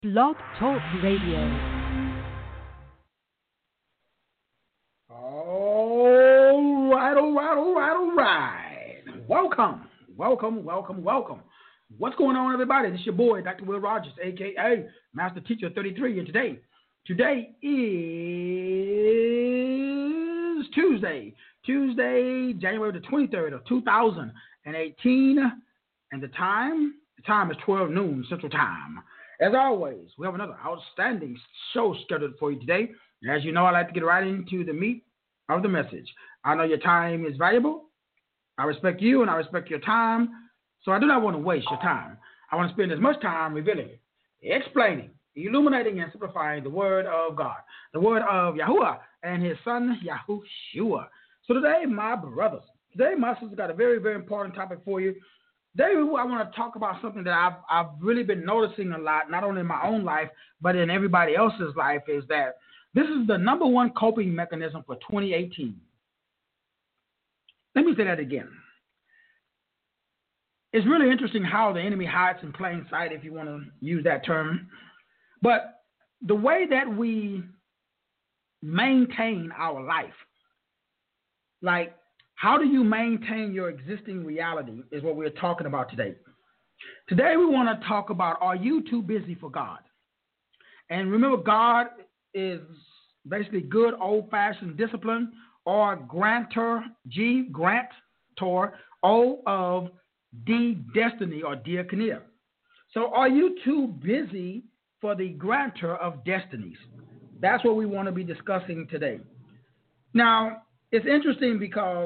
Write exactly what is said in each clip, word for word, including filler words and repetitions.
Blog Talk Radio. All right, all right, all right, all right. Welcome, welcome, welcome, welcome. What's going on, everybody? This is your boy, Doctor Will Rogers, a k a. Master Teacher thirty-three. And today, today is Tuesday, Tuesday, January the twenty-third of two thousand eighteen. And the time, the time is twelve noon Central Time. As always, we have another outstanding show scheduled for you today. As you know, I like to get right into the meat of the message. I know your time is valuable. I respect you and I respect your time. So I do not want to waste your time. I want to spend as much time revealing, explaining, illuminating, and simplifying the word of God, the word of Yahuwah and his son, Yahushua. So today, my brothers, today my sister got a very, very important topic for you. Today, I want to talk about something that I've, I've really been noticing a lot, not only in my own life, but in everybody else's life, is that this is the number one coping mechanism for twenty eighteen. Let me say that again. It's really interesting how the enemy hides in plain sight, if you want to use that term. But the way that we maintain our life, like how do you maintain your existing reality, is what we're talking about today. Today we want to talk about, are you too busy for God? And remember, God is basically good old-fashioned discipline, or grantor, G, grantor, O of D, destiny, or diakonia. So are you too busy for the grantor of destinies? That's what we want to be discussing today. Now, it's interesting because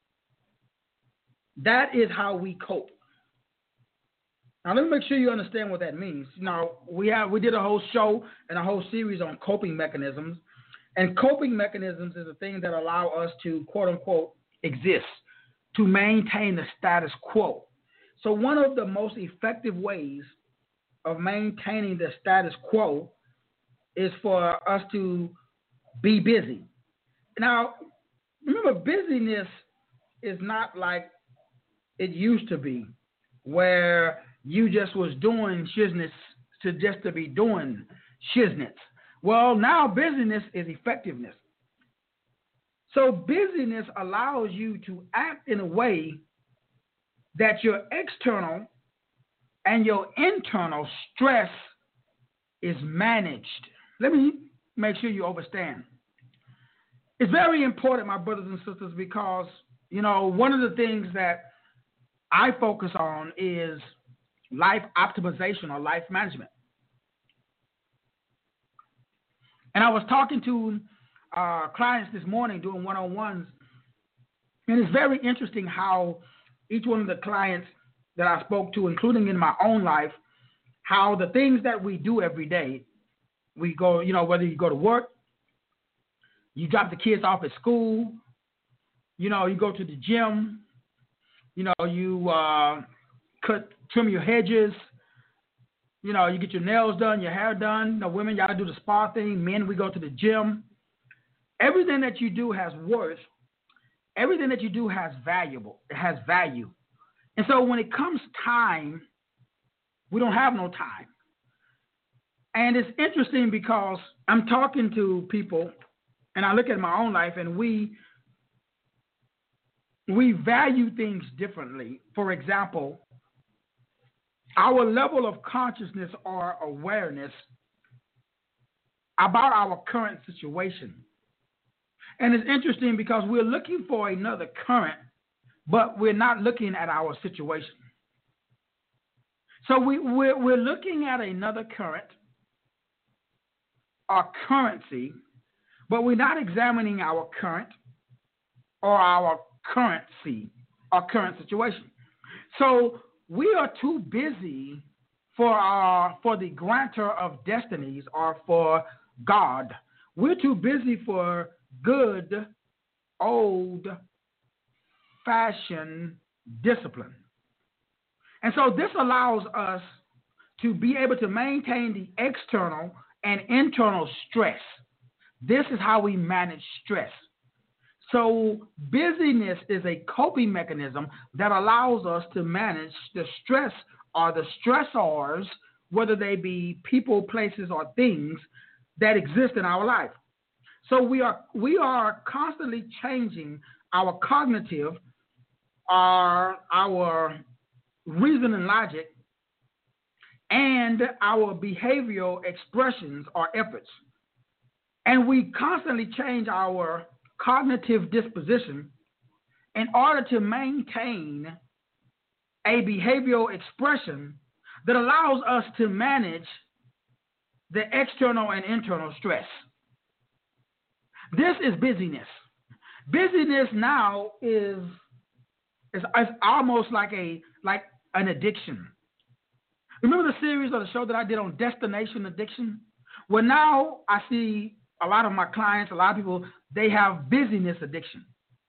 that is how we cope. Now, let me make sure you understand what that means. Now, we have we did a whole show and a whole series on coping mechanisms. And coping mechanisms is a thing that allow us to, quote unquote, exist, to maintain the status quo. So one of the most effective ways of maintaining the status quo is for us to be busy. Now, remember, busyness is not like it used to be, where you just was doing shiznits to just to be doing shiznits. Well, now busyness is effectiveness. So busyness allows you to act in a way that your external and your internal stress is managed. Let me make sure you understand. It's very important, my brothers and sisters, because, you know, one of the things that I focus on is life optimization or life management. And I was talking to uh, clients this morning doing one-on-ones, and it's very interesting how each one of the clients that I spoke to, including in my own life, how the things that we do every day, we go, you know, whether you go to work, you drop the kids off at school, you know, you go to the gym, you know, you uh, cut, trim your hedges, you know, you get your nails done, your hair done. You know, women, y'all do the spa thing. Men, we go to the gym. Everything that you do has worth. Everything that you do has valuable. It has value. And so when it comes time, we don't have no time. And it's interesting because I'm talking to people, and I look at my own life, and we we value things differently. For example, our level of consciousness or awareness about our current situation. And it's interesting because we're looking for another current, but we're not looking at our situation. So we, we're, we're looking at another current, our currency, but we're not examining our current or our currency, our current situation. So we are too busy for our for the grantor of destinies, or for God. We're too busy for good old-fashioned discipline. And so this allows us to be able to maintain the external and internal stress. This is how we manage stress. So busyness is a coping mechanism that allows us to manage the stress or the stressors whether they be people, places, or things that exist in our life. So we are we are constantly changing our cognitive, our our reason and logic, and our behavioral expressions or efforts. And we constantly change our cognitive disposition in order to maintain a behavioral expression that allows us to manage the external and internal stress. This is busyness. Busyness now is, is, is almost like a like an addiction. Remember the series or the show that I did on destination addiction? Well, now I see a lot of my clients, a lot of people, they have busyness addiction.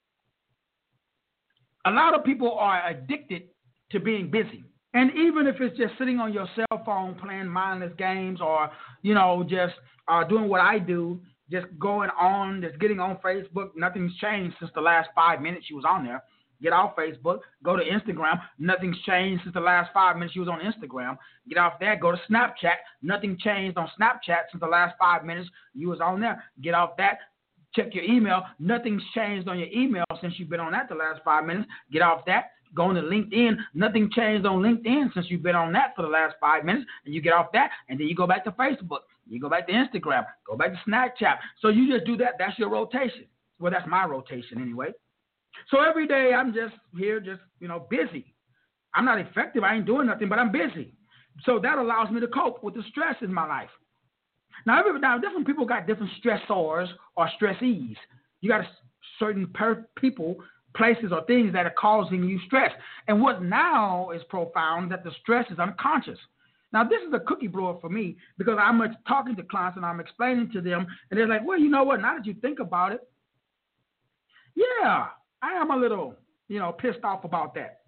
A lot of people are addicted to being busy. And even if it's just sitting on your cell phone playing mindless games or, you know, just uh, doing what I do, just going on, just getting on Facebook, nothing's changed since the last five minutes you was on there. Get off Facebook, go to Instagram, nothing's changed since the last five minutes you was on Instagram. Get off there, go to Snapchat, nothing changed on Snapchat since the last five minutes you was on there. Get off that, check your email, nothing's changed on your email since you've been on that the last five minutes. Get off that. Go on to LinkedIn. Nothing changed on LinkedIn since you've been on that for the last five minutes. And you get off that, and then you go back to Facebook. You go back to Instagram. Go back to Snapchat. So you just do that. That's your rotation. Well, that's my rotation anyway. So every day I'm just here, just, you know, busy. I'm not effective. I ain't doing nothing, but I'm busy. So that allows me to cope with the stress in my life. Now, every, now different people got different stressors or stressees. You got a certain per people, places or things that are causing you stress. And what now is profound, that the stress is unconscious. Now, this is a cookie blower for me because I'm talking to clients and I'm explaining to them, and they're like, well, you know what, now that you think about it, yeah, I am a little, you know, pissed off about that.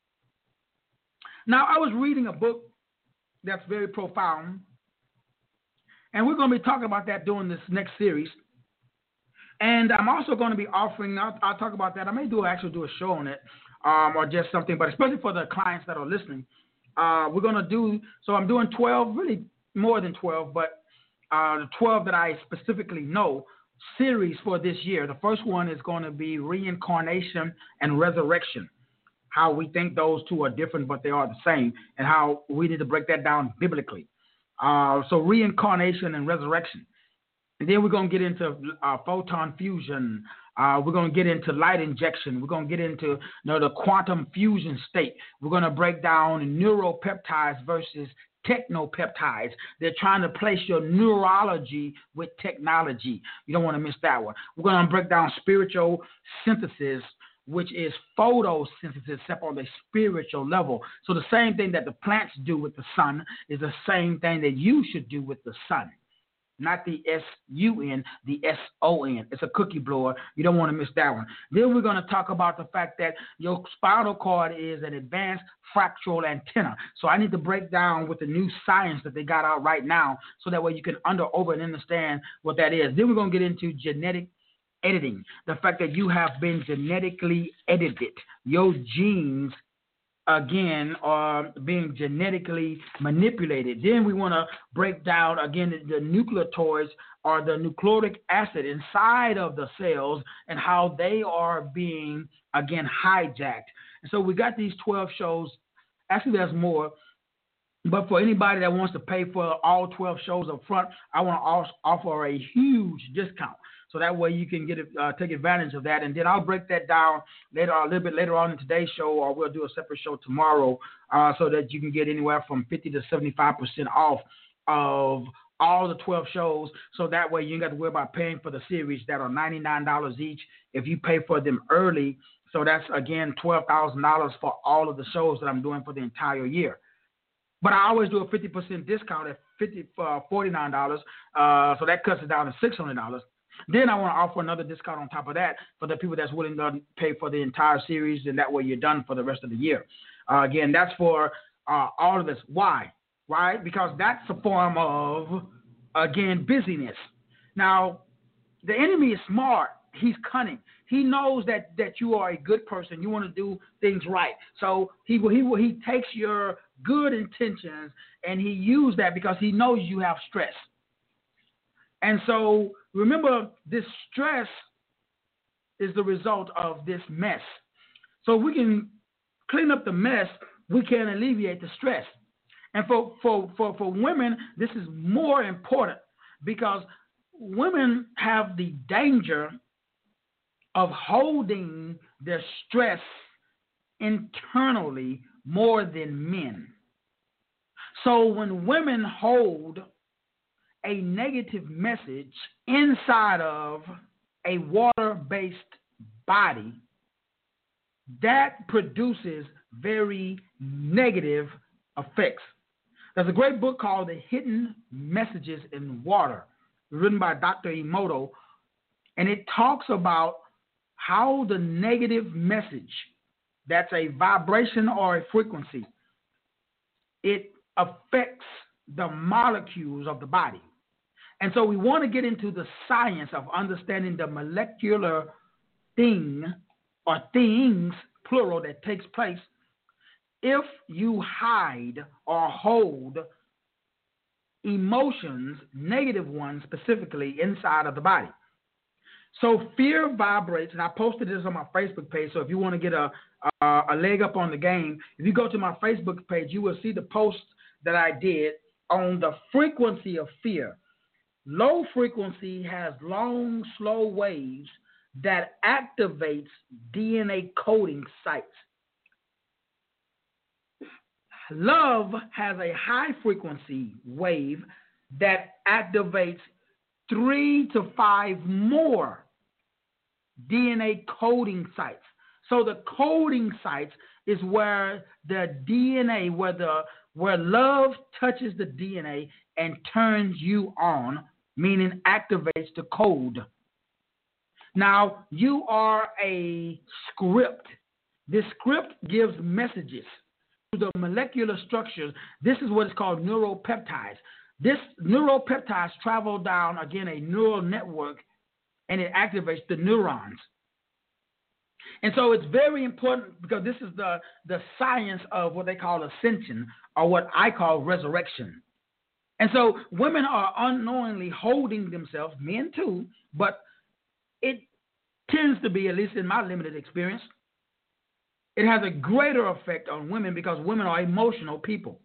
Now, I was reading a book that's very profound, and we're going to be talking about that during this next series. And I'm also going to be offering, I'll, I'll talk about that. I may do actually do a show on it um, or just something, but especially for the clients that are listening, uh, we're going to do, so I'm doing twelve, really more than twelve, but uh, the twelve that I specifically know series for this year. The first one is going to be reincarnation and resurrection, how we think those two are different, but they are the same, and how we need to break that down biblically. Uh, so reincarnation and resurrection. And then we're going to get into uh, photon fusion. Uh, we're going to get into light injection. We're going to get into you know, the quantum fusion state. We're going to break down neuropeptides versus technopeptides. They're trying to place your neurology with technology. You don't want to miss that one. We're going to break down spiritual synthesis, which is photosynthesis, except on the spiritual level. So the same thing that the plants do with the sun is the same thing that you should do with the sun. Not the S U N, the S O N. It's a cookie blower. You don't want to miss that one. Then we're going to talk about the fact that your spinal cord is an advanced fractal antenna. So I need to break down with the new science that they got out right now so that way you can under, over, and understand what that is. Then we're going to get into genetic editing, the fact that you have been genetically edited. Your genes again, are being genetically manipulated. Then we want to break down, again, the, the nucleotides or the nucleic acid inside of the cells and how they are being, again, hijacked. And so we got these twelve shows. Actually, there's more. But for anybody that wants to pay for all twelve shows up front, I want to offer a huge discount. So that way you can get it, uh, take advantage of that. And then I'll break that down later, a little bit later on in today's show, or we'll do a separate show tomorrow uh, so that you can get anywhere from fifty to seventy-five percent off of all the twelve shows. So that way you ain't got to worry about paying for the series that are ninety-nine dollars each if you pay for them early. So that's, again, twelve thousand dollars for all of the shows that I'm doing for the entire year. But I always do a fifty percent discount at fifty, uh, forty-nine dollars, uh, so that cuts it down to six hundred dollars. Then I want to offer another discount on top of that for the people that's willing to pay for the entire series, and that way you're done for the rest of the year. Uh, again, that's for uh, all of this. Why? Why? Because that's a form of, again, busyness. Now, the enemy is smart. he's cunning. He knows that, that you are a good person. You want to do things right. So he will, he will, he takes your good intentions and he uses that because he knows you have stress. And so remember, this stress is the result of this mess. So we can clean up the mess, we can alleviate the stress. And for, for, for, for women, this is more important because women have the danger of holding their stress internally more than men. So when women hold a negative message inside of a water-based body, that produces very negative effects. There's a great book called The Hidden Messages in Water, written by Doctor Emoto, and it talks about how the negative message, that's a vibration or a frequency, it affects the molecules of the body. And so we want to get into the science of understanding the molecular thing or things, plural, that takes place if you hide or hold emotions, negative ones specifically, inside of the body. So fear vibrates, and I posted this on my Facebook page, so if you want to get a, a, a leg up on the game, if you go to my Facebook page, you will see the post that I did on the frequency of fear. Low frequency has long, slow waves that activates D N A coding sites. Love has a high frequency wave that activates three to five more D N A coding sites. So the coding sites is where the D N A, where the where love touches the D N A and turns you on, meaning activates the code. Now, you are a script. This script gives messages to the molecular structures. This is what is called neuropeptides. This neuropeptides travel down, again, a neural network, and it activates the neurons. And so it's very important because this is the, the science of what they call ascension, or what I call resurrection. And so women are unknowingly holding themselves, men too, but it tends to be, at least in my limited experience, it has a greater effect on women because women are emotional people.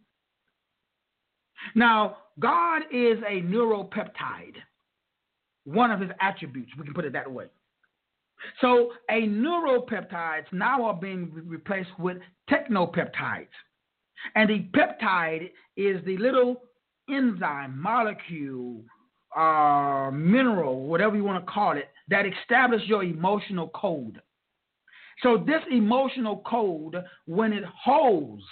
Now, God is a neuropeptide, one of his attributes. We can put it that way. So a neuropeptides now are being re- replaced with technopeptides. And the peptide is the little enzyme, molecule, uh, mineral, whatever you want to call it, that establishes your emotional code. So this emotional code, when it holds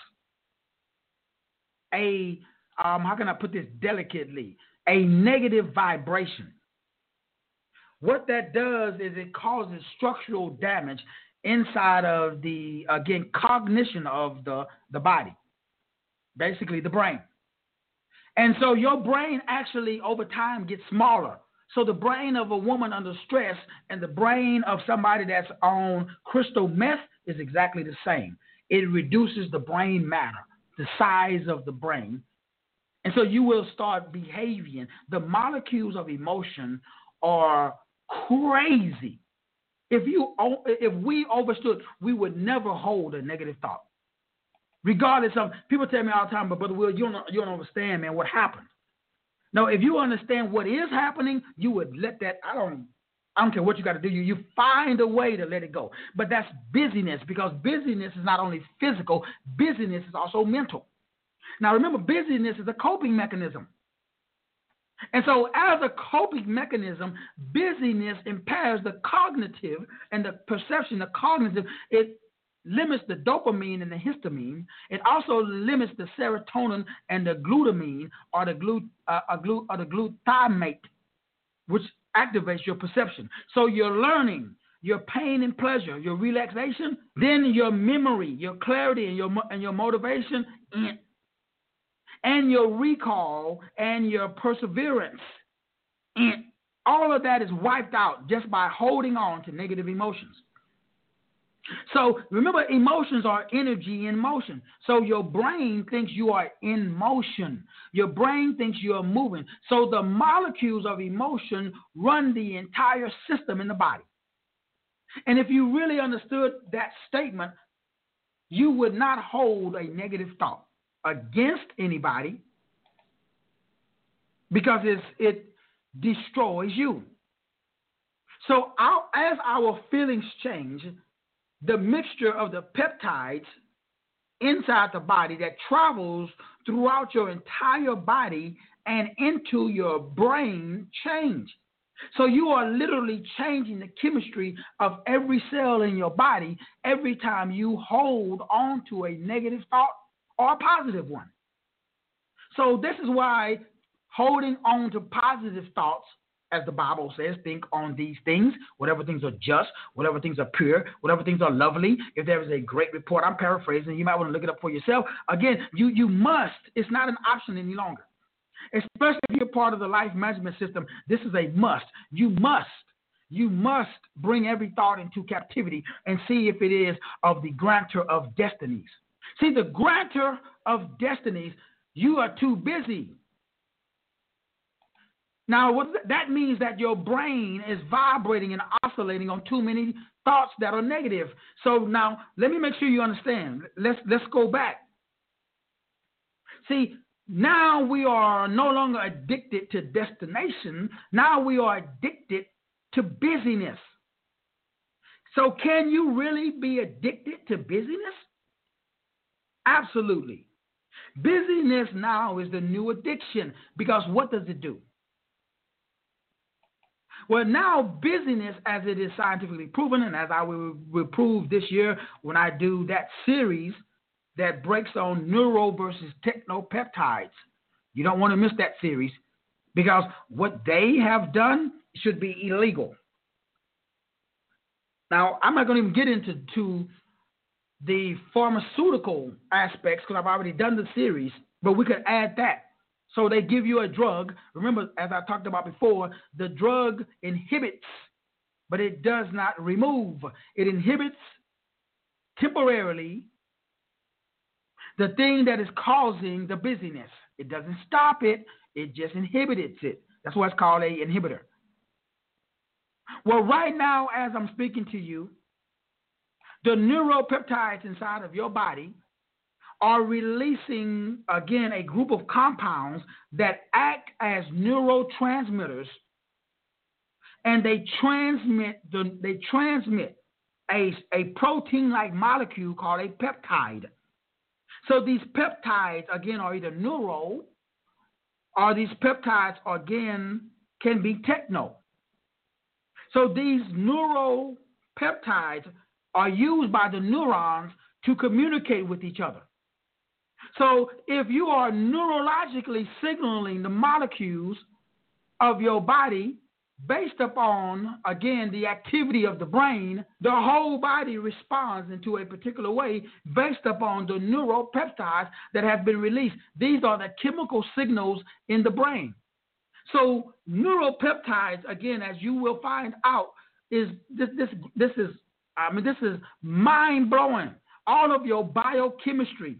a, um, how can I put this delicately, a negative vibration, what that does is it causes structural damage inside of the, again, cognition of the, the body, basically the brain. And so your brain actually over time gets smaller. So the brain of a woman under stress and the brain of somebody that's on crystal meth is exactly the same. It reduces the brain matter, the size of the brain. And so you will start behaving. The molecules of emotion are crazy. If you, if we overstood, we would never hold a negative thought. Regardless of, people tell me all the time, but Brother Will, you don't, you don't understand, man, what happened. No, if you understand what is happening, you would let that, I don't, I don't care what you got to do. You, you find a way to let it go. But that's busyness, because busyness is not only physical, busyness is also mental. Now, remember, busyness is a coping mechanism. And so as a coping mechanism, busyness impairs the cognitive and the perception, the cognitive. It limits the dopamine and the histamine. It also limits the serotonin and the glutamine or the, glut, uh, uh, glut, or the glutamate, which activates your perception. So your learning, your pain and pleasure, your relaxation, then your memory, your clarity, and your, and your motivation, and, and your recall and your perseverance. And All of that is wiped out just by holding on to negative emotions. So remember, emotions are energy in motion. So your brain thinks you are in motion. Your brain thinks you are moving. So the molecules of emotion run the entire system in the body. And if you really understood that statement, you would not hold a negative thought against anybody because it's, it destroys you. So our, as our feelings change, the mixture of the peptides inside the body that travels throughout your entire body and into your brain change. So you are literally changing the chemistry of every cell in your body every time you hold on to a negative thought or a positive one. So this is why holding on to positive thoughts, as the Bible says, think on these things, whatever things are just, whatever things are pure, whatever things are lovely. If there is a great report, I'm paraphrasing, you might want to look it up for yourself. Again, you, you must, it's not an option any longer. Especially if you're part of the life management system, this is a must. You must, you must bring every thought into captivity and see if it is of the grantor of destinies. See, the grantor of destinies, you are too busy. Now, what that means that your brain is vibrating and oscillating on too many thoughts that are negative. So now, let me make sure you understand. Let's let's go back. See, now we are no longer addicted to destination. Now we are addicted to busyness. So can you really be addicted to busyness? Absolutely. Busyness now is the new addiction because what does it do? Well, now busyness, as it is scientifically proven, and as I will, will prove this year when I do that series that breaks on neuro versus technopeptides. You don't want to miss that series because what they have done should be illegal. Now, I'm not going to even get into to the pharmaceutical aspects because I've already done the series, but we could add that. So they give you a drug. Remember, as I talked about before, the drug inhibits, but it does not remove. It inhibits temporarily the thing that is causing the busyness. It doesn't stop it. It just inhibits it. That's why it's called an inhibitor. Well, right now, as I'm speaking to you, the neuropeptides inside of your body are releasing, again, a group of compounds that act as neurotransmitters, and they transmit the they transmit a, a protein-like molecule called a peptide. So these peptides, again, are either neuro, or these peptides, again, can be techno. So these neuropeptides are used by the neurons to communicate with each other. So if you are neurologically signaling the molecules of your body based upon, again, the activity of the brain, the whole body responds into a particular way based upon the neuropeptides that have been released. These are the chemical signals in the brain. So neuropeptides, again, as you will find out, is this this this is I mean this is mind-blowing. All of your biochemistry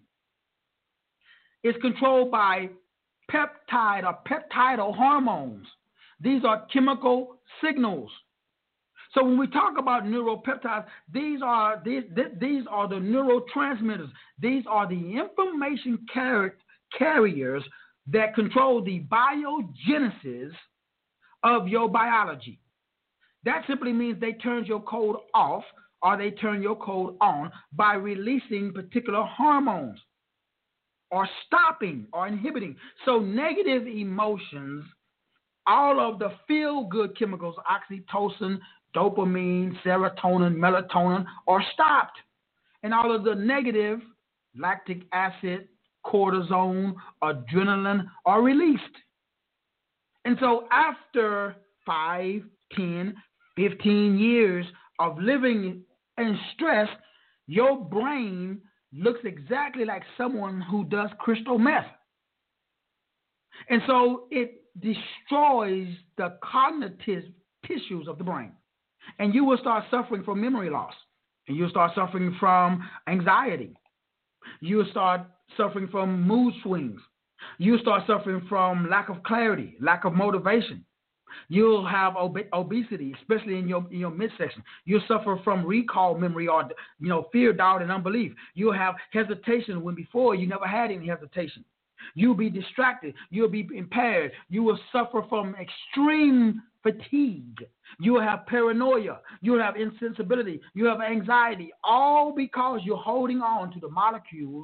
is controlled by peptide or peptidal hormones. These are chemical signals. So when we talk about neuropeptides, these are these these are the neurotransmitters. These are the information car- carriers that control the biogenesis of your biology. That simply means they turn your code off or they turn your code on by releasing particular hormones or stopping or inhibiting. So negative emotions, all of the feel-good chemicals, oxytocin, dopamine, serotonin, melatonin, are stopped. And all of the negative, lactic acid, cortisone, adrenaline, are released. And so after five, ten, fifteen years of living in stress, your brain looks exactly like someone who does crystal meth. And so it destroys the cognitive tissues of the brain. And you will start suffering from memory loss. And you'll start suffering from anxiety. You'll start suffering from mood swings. You'll start suffering from lack of clarity, lack of motivation. You'll have ob- obesity, especially in your in your midsection. You'll suffer from recall memory or you know fear, doubt, and unbelief. You'll have hesitation when before you never had any hesitation. You'll be distracted. You'll be impaired. You will suffer from extreme fatigue. You will have paranoia. You will have insensibility. You have anxiety, all because you're holding on to the molecules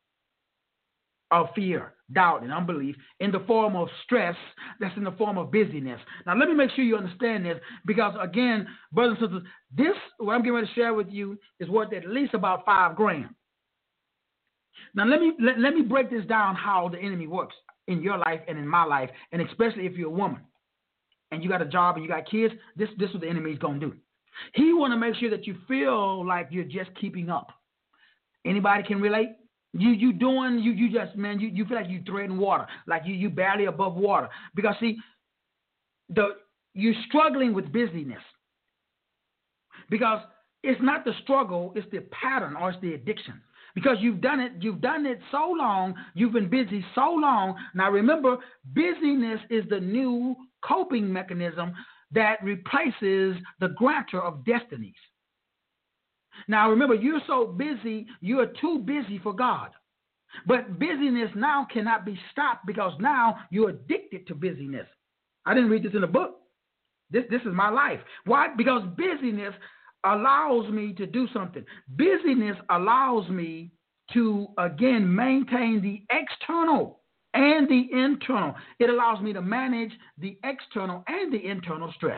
of fear, doubt, and unbelief in the form of stress that's in the form of busyness. Now, let me make sure you understand this because, again, brothers and sisters, this, what I'm getting ready to share with you is worth at least about five grand. Now, let me let, let me break this down how the enemy works in your life and in my life, and especially if you're a woman and you got a job and you got kids, this, this is what the enemy is going to do. He want to make sure that you feel like you're just keeping up. Anybody can relate? You you doing, you you just, man, you, you feel like you treading water, like you you barely above water. Because, see, the you're struggling with busyness. Because it's not the struggle, it's the pattern or it's the addiction. Because you've done it, you've done it so long, you've been busy so long. Now remember, busyness is the new coping mechanism that replaces the grantor of destinies. Now remember, you're so busy, you're too busy for God. But busyness now cannot be stopped because now you're addicted to busyness. I didn't read this in the book. This, this is my life. Why? Because busyness allows me to do something. Busyness allows me to, again, maintain the external and the internal. It allows me to manage the external and the internal stress.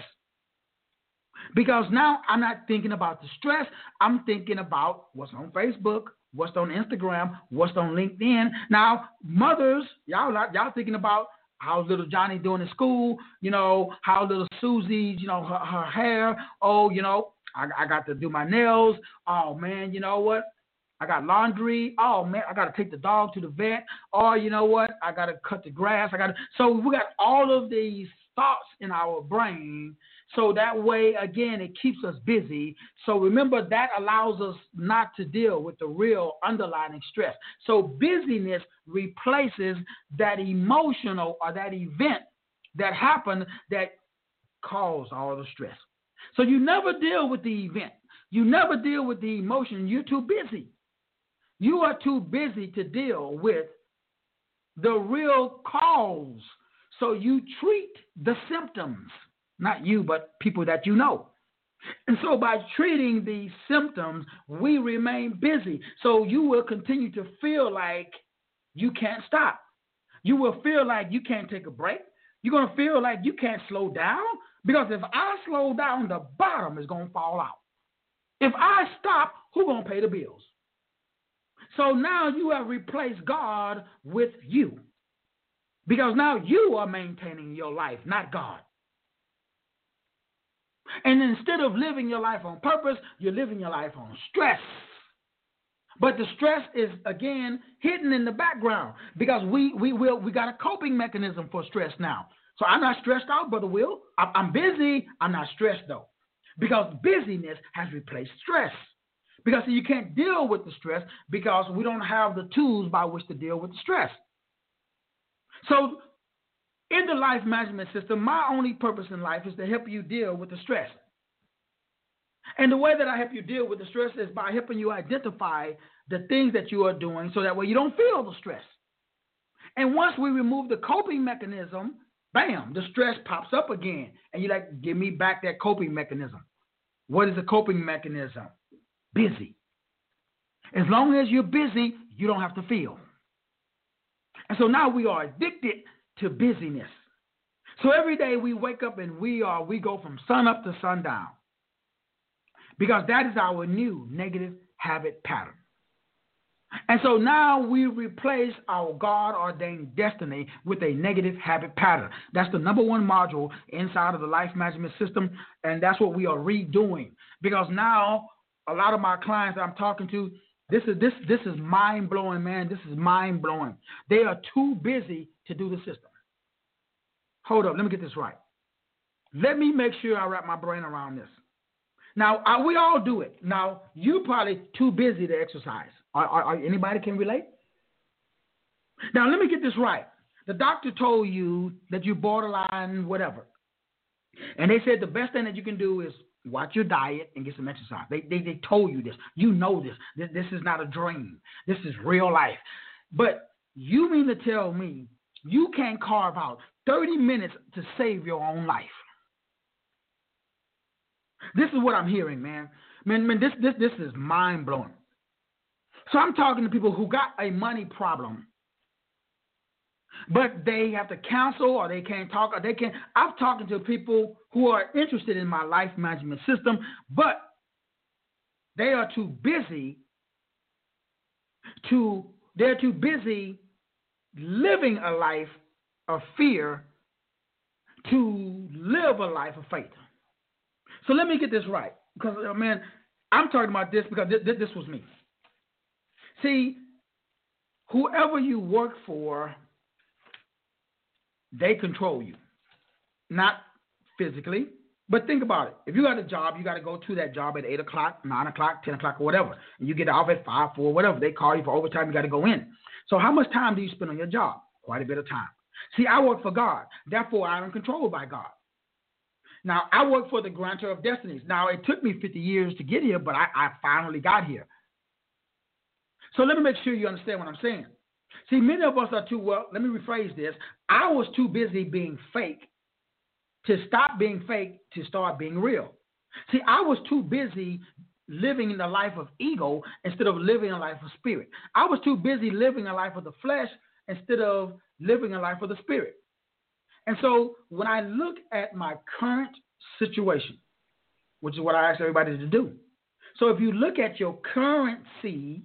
Because now I'm not thinking about the stress. I'm thinking about what's on Facebook, what's on Instagram, what's on LinkedIn. Now, mothers, y'all y'all thinking about how's little Johnny doing in school, you know, how little Susie, you know, her, her hair. Oh, you know, I, I got to do my nails. Oh, man, you know what? I got laundry. Oh, man, I got to take the dog to the vet. Or, you know what? I got to cut the grass. I got to. So we got all of these thoughts in our brain. So that way, again, it keeps us busy. So remember, that allows us not to deal with the real underlying stress. So busyness replaces that emotional or that event that happened that caused all the stress. So you never deal with the event. You never deal with the emotion. You're too busy. You are too busy to deal with the real cause. So you treat the symptoms. Not you, but people that you know. And so by treating these symptoms, we remain busy. So you will continue to feel like you can't stop. You will feel like you can't take a break. You're going to feel like you can't slow down. Because if I slow down, the bottom is going to fall out. If I stop, who's going to pay the bills? So now you have replaced God with you. Because now you are maintaining your life, not God. And instead of living your life on purpose, you're living your life on stress. But the stress is, again, hidden in the background because we we will we got a coping mechanism for stress now. So I'm not stressed out, Brother Will. I'm busy. I'm not stressed, though, because busyness has replaced stress. Because you can't deal with the stress because we don't have the tools by which to deal with the stress. So in the life management system, my only purpose in life is to help you deal with the stress. And the way that I help you deal with the stress is by helping you identify the things that you are doing so that way you don't feel the stress. And once we remove the coping mechanism, bam, the stress pops up again. And you're like, give me back that coping mechanism. What is a coping mechanism? Busy. As long as you're busy, you don't have to feel. And so now we are addicted to busyness. So every day we wake up and we are we go from sun up to sundown. Because that is our new negative habit pattern. And so now we replace our God-ordained destiny with a negative habit pattern. That's the number one module inside of the life management system, and that's what we are redoing. Because now a lot of my clients that I'm talking to, this is this this is mind-blowing, man. This is mind-blowing. They are too busy to do the system. hold up, let me get this right. Let me make sure I wrap my brain around this. Now, I, we all do it. Now, you're probably too busy to exercise. Are, are, are, anybody can relate? Now, let me get this right. The doctor told you that you're borderline whatever. And they said the best thing that you can do is watch your diet and get some exercise. They, they, they told you this. You know this. this. This is not a dream. This is real life. But you mean to tell me you can't carve out thirty minutes to save your own life? This is what I'm hearing, man. Man, man, this this this is mind blowing. So I'm talking to people who got a money problem, but they have to counsel or they can't talk or they can't. I'm talking to people who are interested in my life management system, but they are too busy to. They're too busy living a life of fear to live a life of faith. So let me get this right, because, man, I'm talking about this because this, this was me. See, whoever you work for, they control you. Not physically, but think about it. If you got a job, you got to go to that job at eight o'clock, nine o'clock, ten o'clock, or whatever. And you get off at five, four, whatever. They call you for overtime, you got to go in. So how much time do you spend on your job? Quite a bit of time. See, I work for God. Therefore, I am controlled by God. Now, I work for the grantor of destinies. Now, it took me fifty years to get here, but I, I finally got here. So let me make sure you understand what I'm saying. See, many of us are too, well, let me rephrase this. I was too busy being fake to stop being fake to start being real. See, I was too busy living in the life of ego instead of living a life of spirit. I was too busy living a life of the flesh instead of living a life of the spirit. And so when I look at my current situation, which is what I ask everybody to do. So if you look at your currency,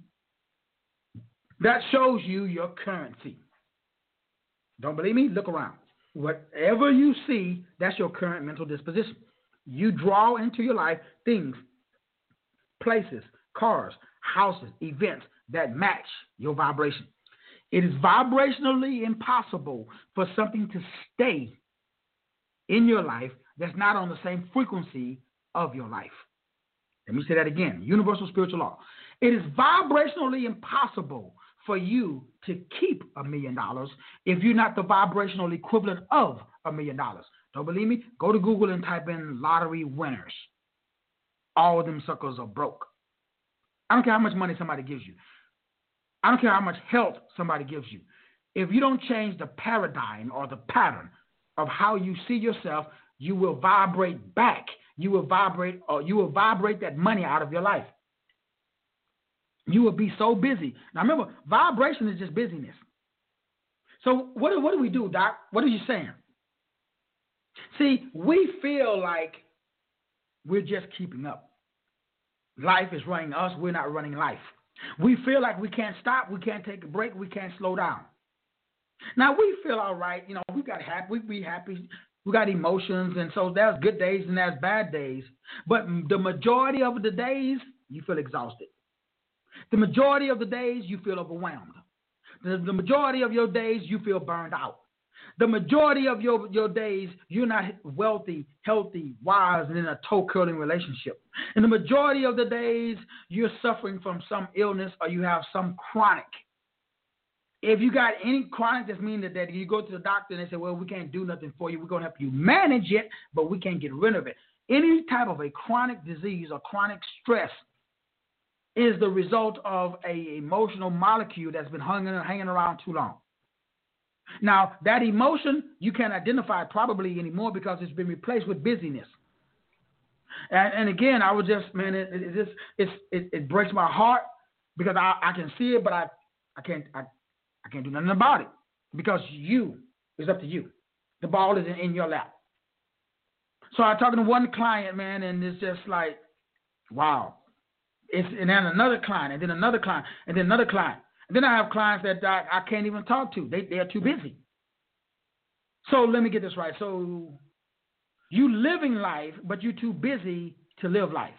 that shows you your currency. Don't believe me? Look around. Whatever you see, that's your current mental disposition. You draw into your life things, places, cars, houses, events that match your vibration. It is vibrationally impossible for something to stay in your life that's not on the same frequency of your life. Let me say that again. Universal spiritual law. It is vibrationally impossible for you to keep a million dollars if you're not the vibrational equivalent of a million dollars. Don't believe me? Go to Google and type in lottery winners. All of them suckers are broke. I don't care how much money somebody gives you. I don't care how much health somebody gives you. If you don't change the paradigm or the pattern of how you see yourself, you will vibrate back. You will vibrate, or you will vibrate that money out of your life. You will be so busy. Now remember, vibration is just busyness. So what, what do we do, Doc? What are you saying? See, we feel like we're just keeping up. Life is running us. We're not running life. We feel like we can't stop. We can't take a break. We can't slow down. Now, we feel all right. You know, we got happy. We be happy. We got emotions. And so there's good days and there's bad days. But the majority of the days, you feel exhausted. The majority of the days, you feel overwhelmed. The, the majority of your days, you feel burned out. The majority of your, your days, you're not wealthy, healthy, wise, and in a toe-curling relationship. And the majority of the days, you're suffering from some illness or you have some chronic. If you got any chronic, that means that, that you go to the doctor and they say, well, we can't do nothing for you. We're going to help you manage it, but we can't get rid of it. Any type of a chronic disease or chronic stress is the result of an emotional molecule that's been hanging, hanging around too long. Now, that emotion, you can't identify it probably anymore because it's been replaced with busyness. And, and again, I would just, man, it, it, it, just, it's, it, it breaks my heart because I, I can see it, but I, I, can't, I, I can't do nothing about it because you, it's up to you. The ball is in, in your lap. So I was talking to one client, man, and it's just like, wow. It's, and then another client, and then another client, and then another client. Then I have clients that I, I can't even talk to. They, they are too busy. So let me get this right. So you living life, but you're too busy to live life.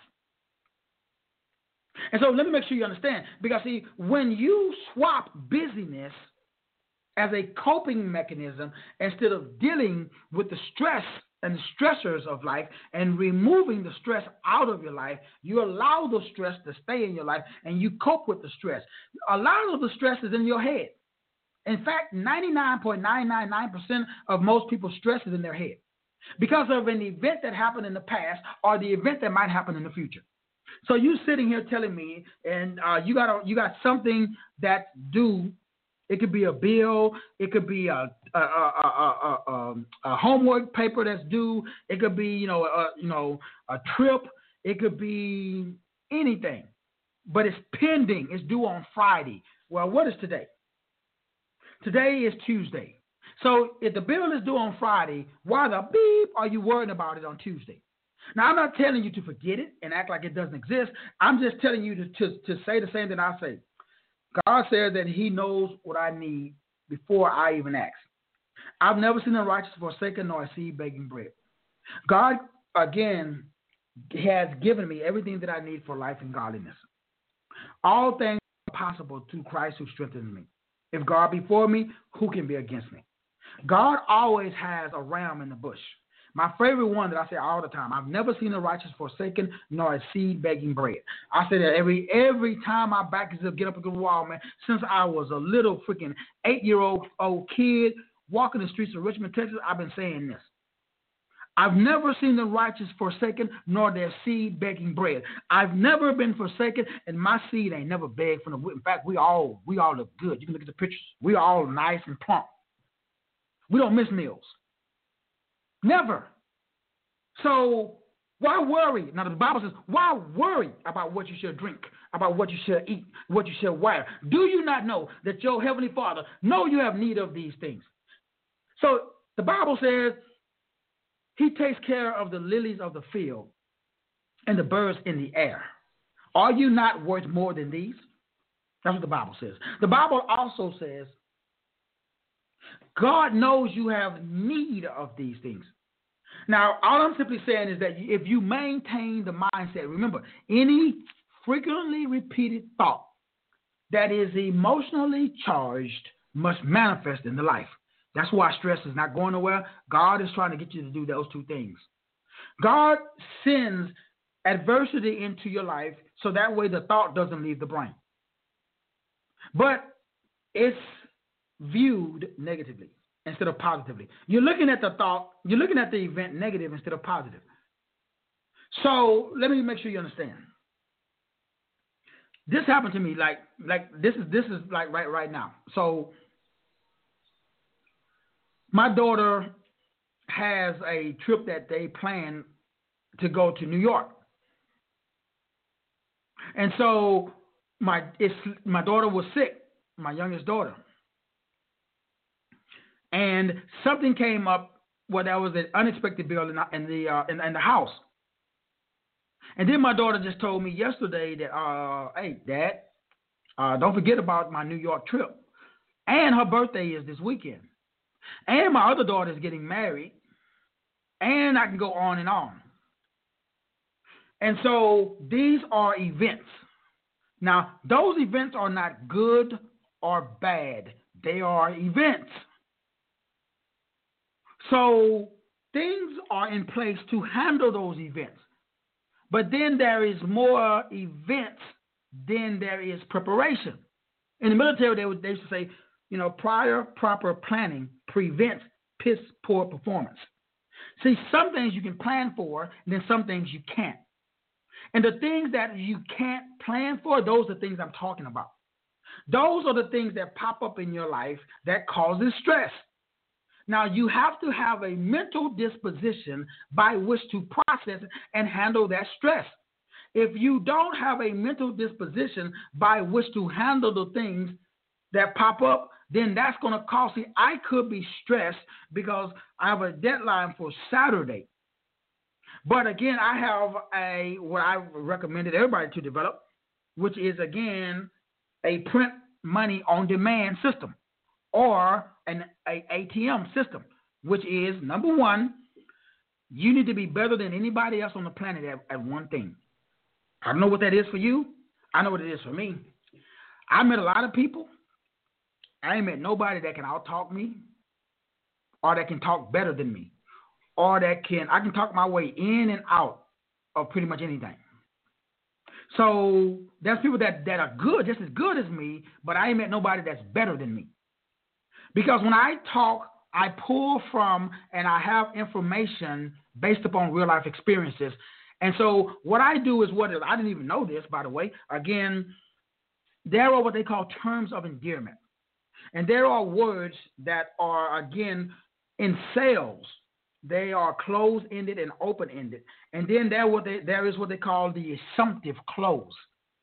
And so let me make sure you understand. Because, see, when you swap busyness as a coping mechanism instead of dealing with the stress and the stressors of life and removing the stress out of your life. You allow the stress to stay in your life and you cope with the stress. A lot of the stress is in your head. In fact, ninety-nine point nine nine nine percent of most people's stress is in their head because of an event that happened in the past or the event that might happen in the future. So you sitting here telling me, and uh, you got a, you got something that's due. It could be a bill. It could be a a, a, a, a, a homework paper that's due. It could be you know a, you know a trip. It could be anything, but it's pending. It's due on Friday. Well, what is today? Today is Tuesday. So if the bill is due on Friday, why the beep are you worrying about it on Tuesday? Now, I'm not telling you to forget it and act like it doesn't exist. I'm just telling you to, to, to say the same thing I say. God says that he knows what I need before I even ask. I've never seen the righteous forsaken nor a seed begging bread. God, again, has given me everything that I need for life and godliness. All things are possible through Christ who strengthens me. If God be for me, who can be against me? God always has a ram in the bush. My favorite one that I say all the time, I've never seen the righteous forsaken nor a seed begging bread. I say that every every time my back is up, get up against the wall, man. Since I was a little freaking eight-year-old old kid walking the streets of Richmond, Texas, I've been saying this. I've never seen the righteous forsaken nor their seed begging bread. I've never been forsaken, and my seed ain't never begged from the. In fact, we all we all look good. You can look at the pictures. We all nice and plump. We don't miss meals. Never. So why worry? Now the Bible says, why worry about what you shall drink, about what you shall eat, what you shall wear? Do you not know that your heavenly Father know you have need of these things? So the Bible says he takes care of the lilies of the field and the birds in the air. Are you not worth more than these? That's what the Bible says. The Bible also says God knows you have need of these things. Now, all I'm simply saying is that if you maintain the mindset, remember, any frequently repeated thought that is emotionally charged must manifest in the life. That's why stress is not going nowhere. God is trying to get you to do those two things. God sends adversity into your life so that way the thought doesn't leave the brain. But it's viewed negatively instead of positively. You're looking at the thought, you're looking at the event negative instead of positive. So let me make sure you understand. This happened to me like like this is this is like right right now. So my daughter has a trip that they plan to go to New York. And so my it's my daughter was sick, my youngest daughter. And something came up where there was an unexpected bill in the in the, uh, in, in the house. And then my daughter just told me yesterday that, uh, hey, Dad, uh, don't forget about my New York trip. And her birthday is this weekend. And my other daughter is getting married. And I can go on and on. And so these are events. Now, those events are not good or bad. They are events. So things are in place to handle those events. But then there is more events than there is preparation. In the military, they would they used to say, you know, prior proper planning prevents piss poor performance. See, some things you can plan for, and then some things you can't. And the things that you can't plan for, those are the things I'm talking about. Those are the things that pop up in your life that causes stress. Now, you have to have a mental disposition by which to process and handle that stress. If you don't have a mental disposition by which to handle the things that pop up, then that's going to cause me. I could be stressed because I have a deadline for Saturday. But again, I have a what I recommended everybody to develop, which is, again, a print money on demand system. Or an a ATM system, which is, number one, you need to be better than anybody else on the planet at, at one thing. I don't know what that is for you. I know what it is for me. I met a lot of people I ain't met nobody that can out-talk me or that can talk better than me or that can, I can talk my way in and out of pretty much anything. So there's people that, that are good, just as good as me, but I ain't met nobody that's better than me. Because when I talk, I pull from and I have information based upon real life experiences. And so what I do is what is, I didn't even know this, by the way. Again, there are what they call terms of endearment. And there are words that are, again, in sales. They are closed-ended and open-ended. And then there, what they, there is what they call the assumptive close.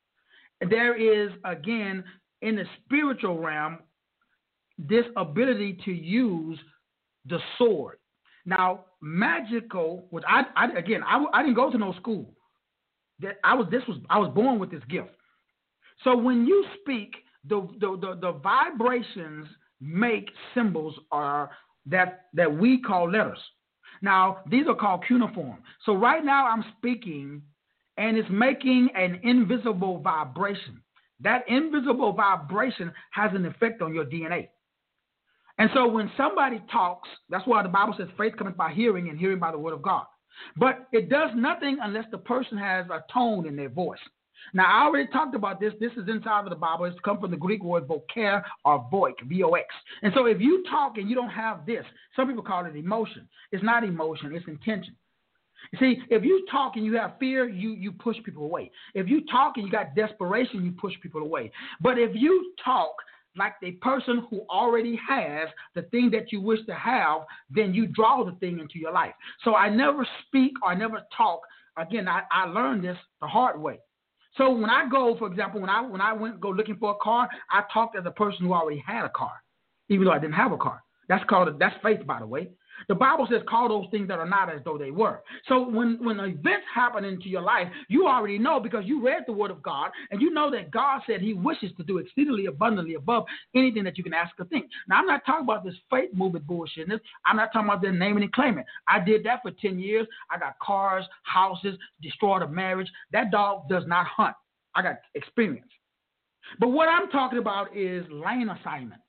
There is, again, in the spiritual realm, this ability to use the sword. Now, magical, which I, I again, I, I didn't go to no school. That I was, this was, I was born with this gift. So when you speak, the the the, the vibrations make symbols are that that we call letters. Now, these are called cuneiform. So right now I'm speaking, and it's making an invisible vibration. That invisible vibration has an effect on your D N A. And so when somebody talks, that's why the Bible says faith cometh by hearing and hearing by the word of God. But it does nothing unless the person has a tone in their voice. Now, I already talked about this. This is inside of the Bible. It's come from the Greek word vocer or voic, V O X. And so if you talk and you don't have this, some people call it emotion. It's not emotion. It's intention. You see, if you talk and you have fear, you, you push people away. If you talk and you got desperation, you push people away. But if you talk like the person who already has the thing that you wish to have, then you draw the thing into your life. So I never speak or I never talk. Again, I, I learned this the hard way. So when I go, for example, when I when I went go looking for a car, I talked as a person who already had a car, even though I didn't have a car. That's called that's faith, by the way. The Bible says, call those things that are not as though they were. So when, when events happen into your life, you already know because you read the word of God, and you know that God said he wishes to do exceedingly abundantly above anything that you can ask or think. Now, I'm not talking about this faith movement bullshit. I'm not talking about them naming and claiming. I did that for ten years. I got cars, houses, destroyed a marriage. That dog does not hunt. I got experience. But what I'm talking about is lane assignment.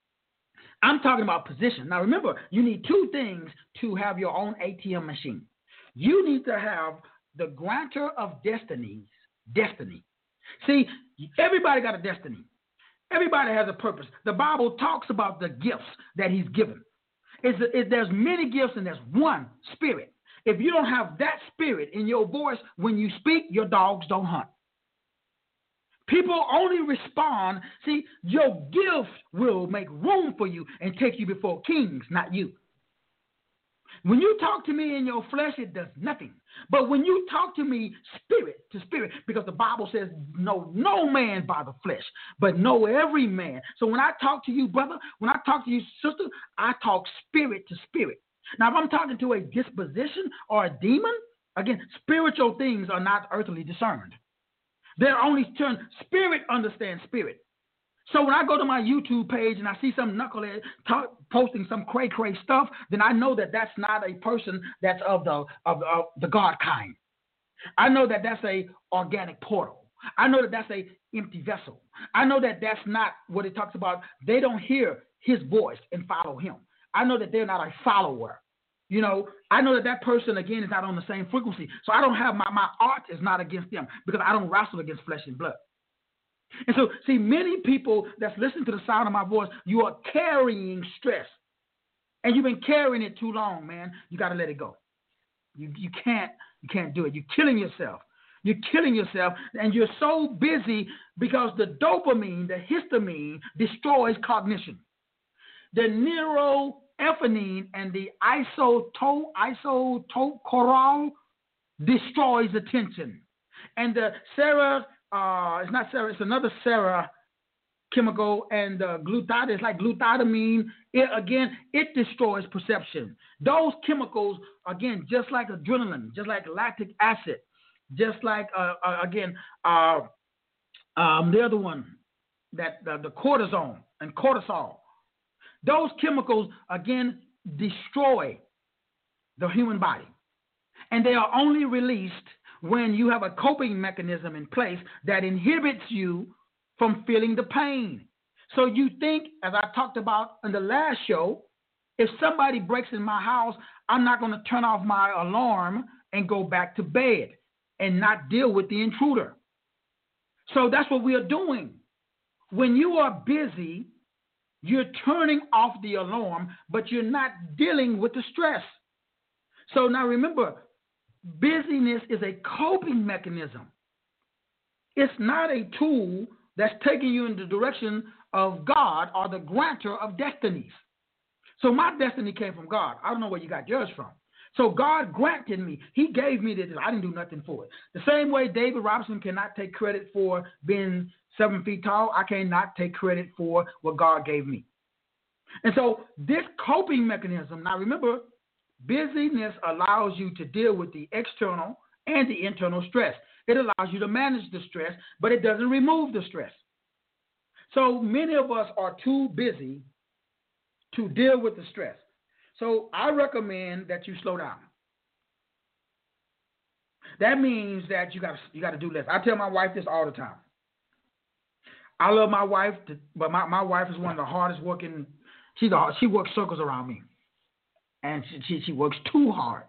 I'm talking about position. Now, remember, you need two things to have your own A T M machine. You need to have the grantor of destinies, destiny. See, everybody got a destiny. Everybody has a purpose. The Bible talks about the gifts that he's given. It's, it, there's many gifts and there's one spirit. If you don't have that spirit in your voice, when you speak, your dogs don't hunt. People only respond. See, your gift will make room for you and take you before kings, not you. When you talk to me in your flesh, it does nothing. But when you talk to me spirit to spirit, because the Bible says, know no man by the flesh, but know every man. So when I talk to you, brother, when I talk to you, sister, I talk spirit to spirit. Now, if I'm talking to a disposition or a demon, again, spiritual things are not earthly discerned. They're only turned, spirit understands spirit. So when I go to my YouTube page and I see some knucklehead talk, posting some cray-cray stuff, then I know that that's not a person that's of the of, of the God kind. I know that that's a organic portal. I know that that's a empty vessel. I know that that's not what it talks about. They don't hear his voice and follow him. I know that they're not a follower. You know, I know that that person, again, is not on the same frequency. So I don't have my, my art is not against them because I don't wrestle against flesh and blood. And so, see, many people that's listening to the sound of my voice, you are carrying stress. And you've been carrying it too long, man. You got to let it go. You, you can't, you can't do it. You're killing yourself. You're killing yourself. And you're so busy because the dopamine, the histamine, destroys cognition. The neuro Epinephrine and the isoto- isotocorol destroys attention. And the Sarah, uh, it's not Sarah, it's another Sarah chemical, and uh, glutide, it's like glutadamine. It, again, it destroys perception. Those chemicals, again, just like adrenaline, just like lactic acid, just like, uh, uh, again, uh, um, the other one, that uh, the cortisone and cortisol. Those chemicals, again, destroy the human body. And they are only released when you have a coping mechanism in place that inhibits you from feeling the pain. So you think, as I talked about in the last show, if somebody breaks in my house, I'm not going to turn off my alarm and go back to bed and not deal with the intruder. So that's what we are doing. When you are busy, you're turning off the alarm, but you're not dealing with the stress. So now remember, busyness is a coping mechanism. It's not a tool that's taking you in the direction of God or the grantor of destinies. So my destiny came from God. I don't know where you got yours from. So God granted me. He gave me this. I didn't do nothing for it. The same way David Robinson cannot take credit for being seven feet tall, I cannot take credit for what God gave me. And so this coping mechanism, now remember, busyness allows you to deal with the external and the internal stress. It allows you to manage the stress, but it doesn't remove the stress. So many of us are too busy to deal with the stress. So I recommend that you slow down. That means that you got you got to do less. I tell my wife this all the time. I love my wife, to, but my, my wife is one of the hardest working. She's a, she works circles around me, and she, she she works too hard.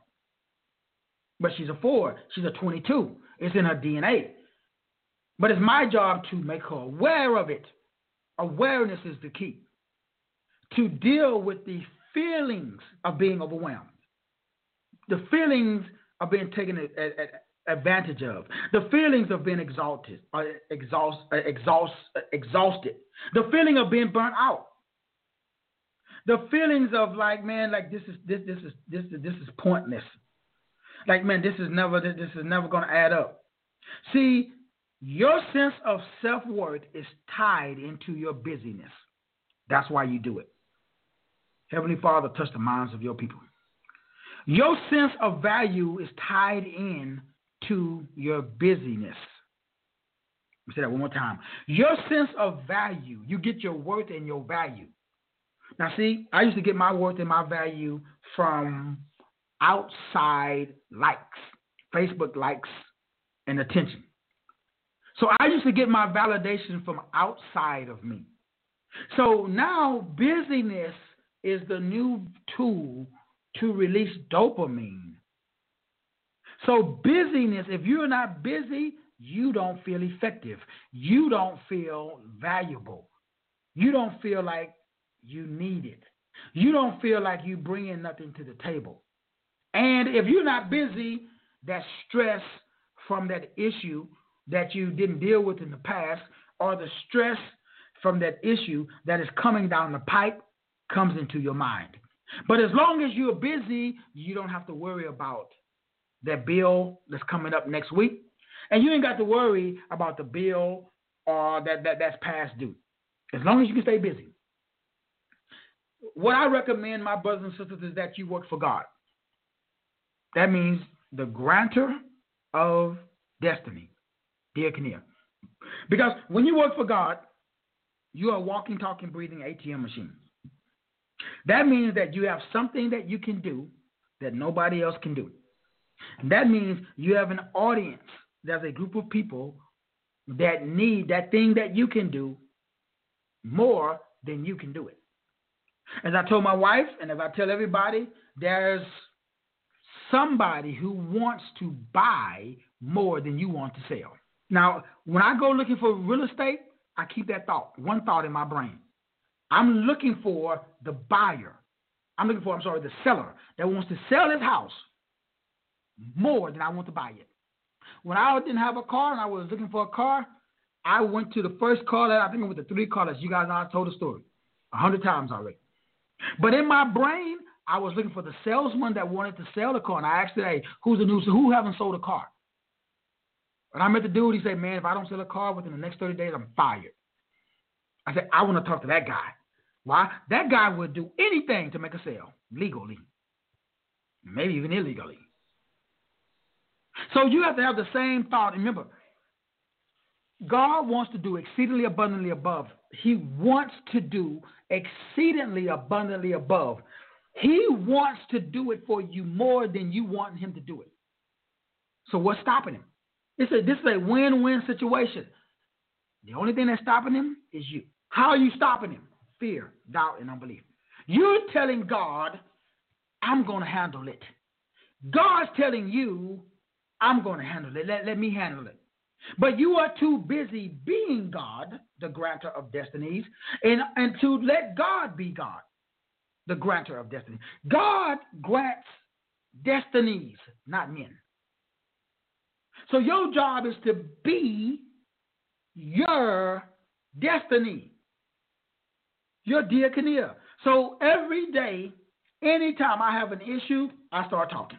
But she's a four. She's a twenty-two. It's in her D N A. But it's my job to make her aware of it. Awareness is the key. To deal with the feelings of being overwhelmed, the feelings of being taken a, a, a advantage of, the feelings of being exalted, uh, exhaust, uh, exhaust, uh, exhausted, the feeling of being burnt out, the feelings of like, man, like this is this this is this is this is pointless. Like, man, this is never this is never going to add up. See, your sense of self-worth is tied into your busyness. That's why you do it. Heavenly Father, touch the minds of your people. Your sense of value is tied in to your busyness. Let me say that one more time. Your sense of value, you get your worth and your value. Now, see, I used to get my worth and my value from outside likes, Facebook likes, and attention. So I used to get my validation from outside of me. So now busyness is the new tool to release dopamine. So busyness, if you're not busy, you don't feel effective. You don't feel valuable. You don't feel like you need it. You don't feel like you bring in nothing to the table. And if you're not busy, that stress from that issue that you didn't deal with in the past, or the stress from that issue that is coming down the pipe, comes into your mind. But as long as you're busy, you don't have to worry about that bill that's coming up next week. And you ain't got to worry about the bill or that, that that's past due. As long as you can stay busy. What I recommend, my brothers and sisters, is that you work for God. That means the grantor of destiny, dear Kinnear. Because when you work for God, you are a walking, talking, breathing A T M machine. That means that you have something that you can do that nobody else can do. And that means you have an audience. There's a group of people that need that thing that you can do more than you can do it. As I told my wife, and as I tell everybody, there's somebody who wants to buy more than you want to sell. Now, when I go looking for real estate, I keep that thought, one thought in my brain. I'm looking for the buyer. I'm looking for, I'm sorry, the seller that wants to sell his house more than I want to buy it. When I didn't have a car and I was looking for a car, I went to the first car that I think it was the three cars. You guys know I told the story a hundred times already. But in my brain, I was looking for the salesman that wanted to sell the car. And I asked him, hey, who's the new, who haven't sold a car? And I met the dude. He said, man, if I don't sell a car within the next thirty days, I'm fired. I said, I want to talk to that guy. Why? That guy would do anything to make a sale legally, maybe even illegally. So you have to have the same thought. Remember, God wants to do exceedingly abundantly above. He wants to do exceedingly abundantly above. He wants to do it for you more than you want him to do it. So what's stopping him? It's a, this is a win-win situation. The only thing that's stopping him is you. How are you stopping him? Fear, doubt, and unbelief. You're telling God, I'm going to handle it. God's telling you, I'm going to handle it. Let, let me handle it. But you are too busy being God, the grantor of destinies, and, and to let God be God, the grantor of destiny. God grants destinies, not men. So your job is to be your destiny, your diakonia. So every day, anytime I have an issue, I start talking.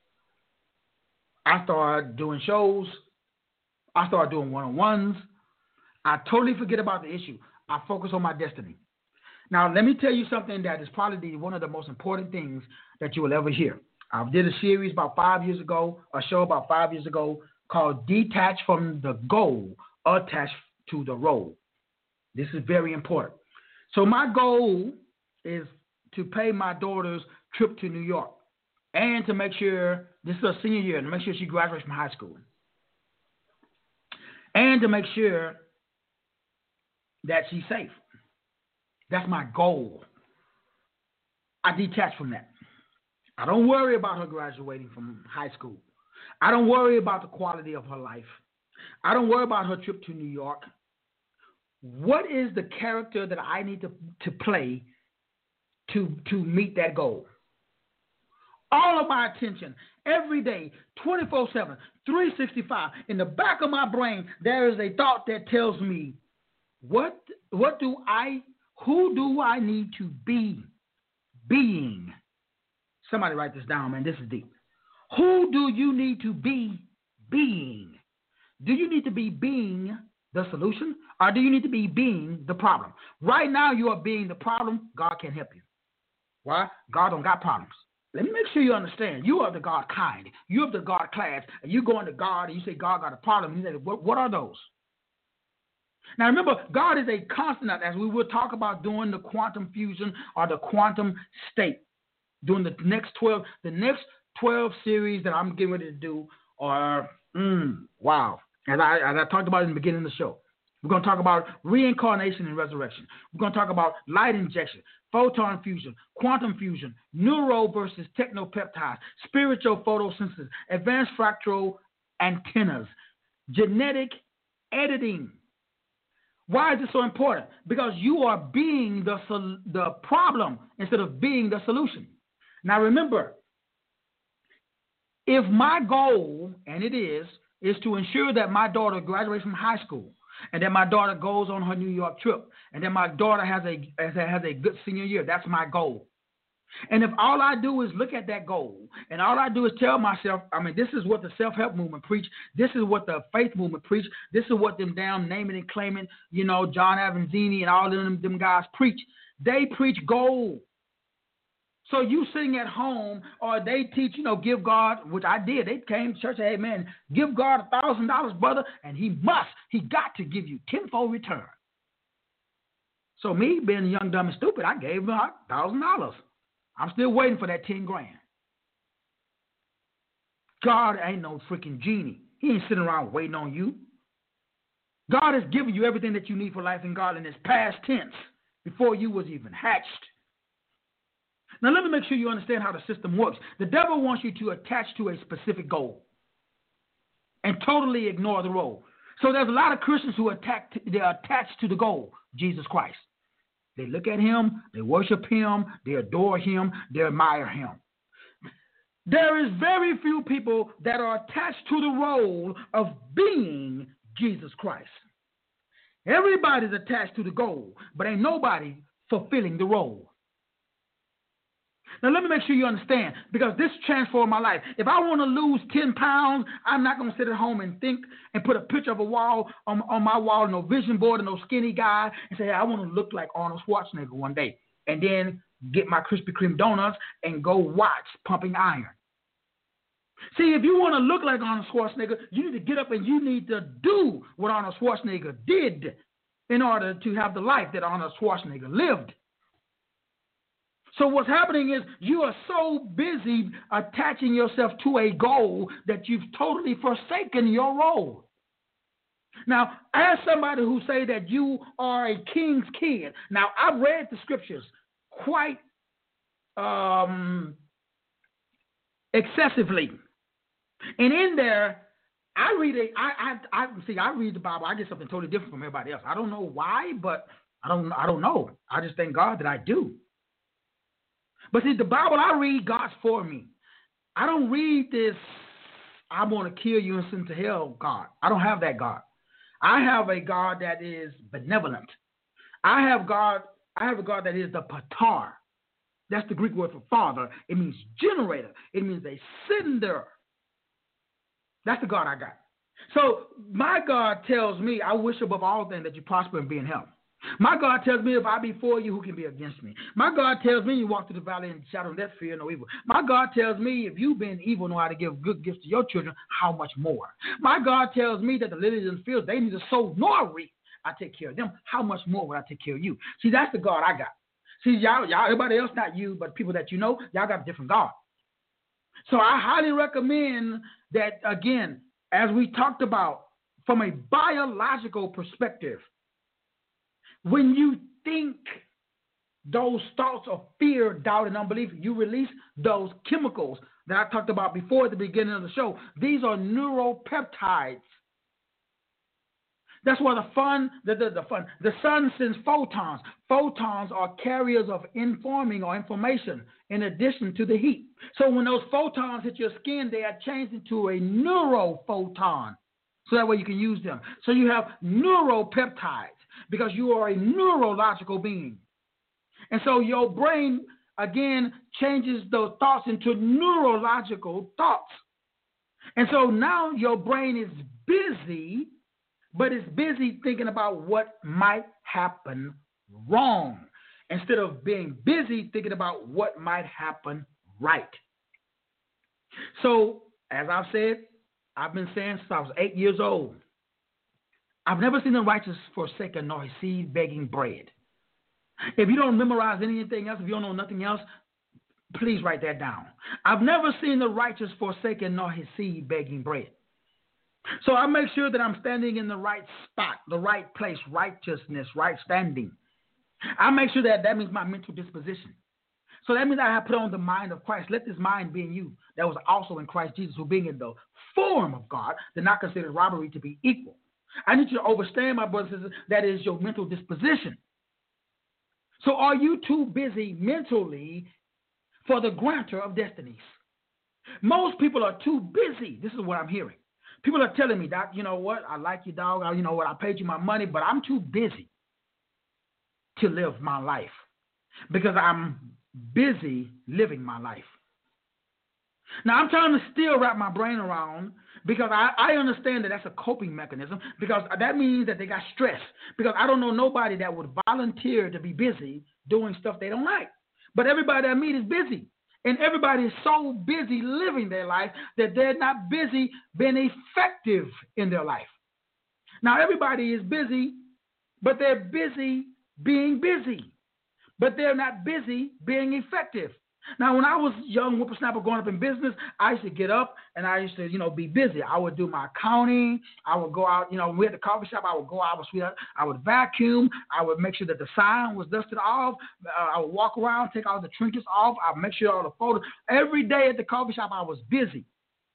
I start doing shows. I start doing one-on-ones. I totally forget about the issue. I focus on my destiny. Now, let me tell you something that is probably one of the most important things that you will ever hear. I did a series about five years ago, a show about five years ago called Detach from the Goal, Attached to the Role. This is very important. So my goal is to pay my daughter's trip to New York and to make sure, this is her senior year, to make sure she graduates from high school. And to make sure that she's safe. That's my goal. I detach from that. I don't worry about her graduating from high school. I don't worry about the quality of her life. I don't worry about her trip to New York. What is the character that I need to, to play to, to meet that goal? All of my attention, every day, twenty-four seven, three sixty-five, in the back of my brain, there is a thought that tells me, what, what do I, who do I need to be being? Somebody write this down, man. This is deep. Who do you need to be being? Do you need to be being the solution, or do you need to be being the problem? Right now, you are being the problem. God can't help you. Why? God don't got problems. Let me make sure you understand. You are the God kind. You are the God class, and you go into God and you say, God got a problem. You say, what, what are those? Now remember, God is a constant, as we will talk about doing the quantum fusion or the quantum state. Doing the next twelve, the next twelve series that I'm getting ready to do are, mm, wow. As I, as I talked about in the beginning of the show. We're going to talk about reincarnation and resurrection. We're going to talk about light injection, photon fusion, quantum fusion, neuro versus technopeptides, spiritual photosynthesis, advanced fractal antennas, genetic editing. Why is this so important? Because you are being the, the problem instead of being the solution. Now remember, if my goal, and it is, is to ensure that my daughter graduates from high school, and that my daughter goes on her New York trip, and that my daughter has a has a good senior year, that's my goal. And if all I do is look at that goal, and all I do is tell myself, I mean, this is what the self-help movement preach, this is what the faith movement preach, this is what them damn naming and claiming, you know, John Avanzini and all of them, them guys preach. They preach goal. So you sitting at home, or they teach, you know, give God, which I did. They came to church and said, hey, man, give God a thousand dollars, brother, and he must, he got to give you tenfold return. So me, being young, dumb, and stupid, I gave him a thousand dollars. I'm still waiting for that ten grand. God ain't no freaking genie. He ain't sitting around waiting on you. God has given you everything that you need for life and godliness, past tense, before you was even hatched. Now, let me make sure you understand how the system works. The devil wants you to attach to a specific goal and totally ignore the role. So there's a lot of Christians who attack, they're attached to the goal, Jesus Christ. They look at him, they worship him, they adore him, they admire him. There is very few people that are attached to the role of being Jesus Christ. Everybody's attached to the goal, but ain't nobody fulfilling the role. Now, let me make sure you understand, because this transformed my life. If I want to lose ten pounds, I'm not going to sit at home and think and put a picture of a wall on, on my wall, no vision board, and no skinny guy, and say, hey, I want to look like Arnold Schwarzenegger one day, and then get my Krispy Kreme donuts and go watch Pumping Iron. See, if you want to look like Arnold Schwarzenegger, you need to get up and you need to do what Arnold Schwarzenegger did in order to have the life that Arnold Schwarzenegger lived. So what's happening is you are so busy attaching yourself to a goal that you've totally forsaken your role. Now, as somebody who say that you are a king's kid, now I've read the scriptures quite um, excessively, and in there, I read it. I, I, I see. I read the Bible. I get something totally different from everybody else. I don't know why, but I don't. I don't know. I just thank God that I do. But see, the Bible I read, God's for me. I don't read this. I'm going to kill you and send to hell, God. I don't have that God. I have a God that is benevolent. I have God. I have a God that is the patar. That's the Greek word for father. It means generator. It means a sender. That's the God I got. So my God tells me, I wish above all things that you prosper and be in health. My God tells me if I be for you, who can be against me? My God tells me you walk through the valley and shadow of death, fear no evil. My God tells me if you being evil know how to give good gifts to your children, how much more? My God tells me that the lilies in the fields, they neither sow nor reap. I take care of them. How much more will I take care of you? See, that's the God I got. See, y'all, y'all, everybody else, not you, but people that you know, y'all got a different God. So I highly recommend that, again, as we talked about, from a biological perspective, when you think those thoughts of fear, doubt, and unbelief, you release those chemicals that I talked about before at the beginning of the show. These are neuropeptides. That's why the fun, the, the, the fun, the sun sends photons. Photons are carriers of informing or information in addition to the heat. So when those photons hit your skin, they are changed into a neurophoton. So that way you can use them. So you have neuropeptides because you are a neurological being. And so your brain, again, changes those thoughts into neurological thoughts. And so now your brain is busy, but it's busy thinking about what might happen wrong instead of being busy thinking about what might happen right. So, as I've said, I've been saying since I was eight years old, I've never seen the righteous forsaken nor his seed begging bread. If you don't memorize anything else, if you don't know nothing else, please write that down. I've never seen the righteous forsaken nor his seed begging bread. So I make sure that I'm standing in the right spot, the right place, righteousness, right standing. I make sure that that means my mental disposition. So that means I have put on the mind of Christ. Let this mind be in you that was also in Christ Jesus, who being in the form of God did not consider robbery to be equal. I need you to understand, my brothers and sisters, that is your mental disposition. So are you too busy mentally for the grantor of destinies? Most people are too busy. This is what I'm hearing. People are telling me, Doc, you know what? I like you, dog. I, you know what? I paid you my money, but I'm too busy to live my life because I'm busy living my life. Now, I'm trying to still wrap my brain around because I, I understand that that's a coping mechanism because that means that they got stress because I don't know nobody that would volunteer to be busy doing stuff they don't like. But everybody I meet is busy. And everybody is so busy living their life that they're not busy being effective in their life. Now, everybody is busy, but they're busy being busy. But they're not busy being effective. Now, when I was young whippersnapper growing up in business, I used to get up and I used to, you know, be busy. I would do my accounting. I would go out, you know, we had the coffee shop. I would go out, sweetheart. I would vacuum. I would make sure that the sign was dusted off. Uh, I would walk around, take all the trinkets off. I would make sure all the photos. Every day at the coffee shop, I was busy.